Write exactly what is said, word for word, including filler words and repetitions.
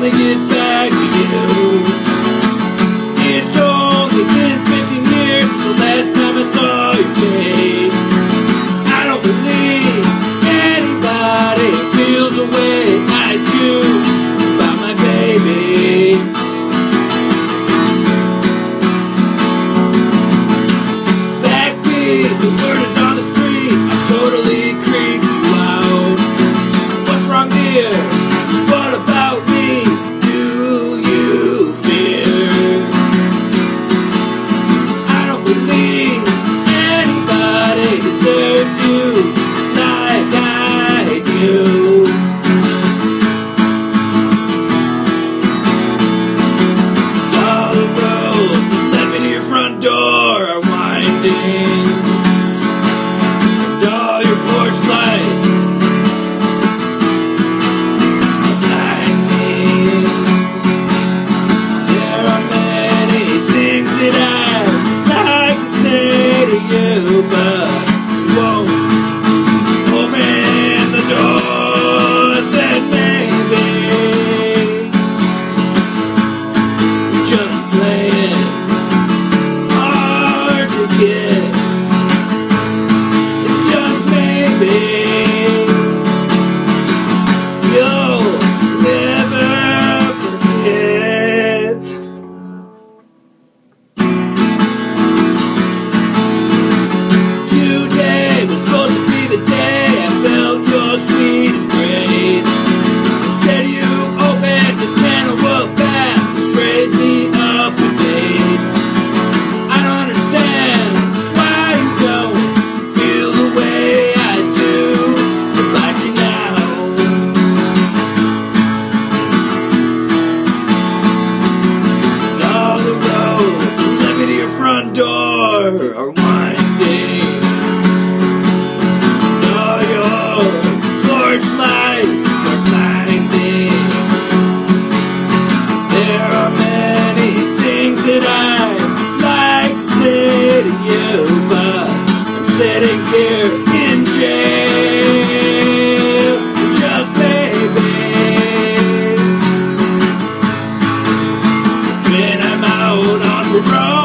wanna get back to you. It's only been fifteen years since the last time I saw your face. I don't believe anybody feels the way I do about my baby. Backbeat, the word is on the street, I'm totally creeped you out. What's wrong, dear? What about me do you fear? I don't believe anybody deserves you like I do. All the roads that led me to your front door are winding, and all your porch lights are blinding. There are many things that I'd like to say to you, but you won't open the door. Said maybe you're just playing hard to get. And just maybe you'll never forget. Today was supposed to be the day I felt your sweet embrace. Instead you opened a can of world bass and sprayed me up with face. I don't understand why you don't feel the way I do about you now. All the roads that led me to your front door are winding. All your porch lights are blinding. There are many things that I'd like to say to you, but I'm sitting here in jail. Just maybe when I'm out on the road,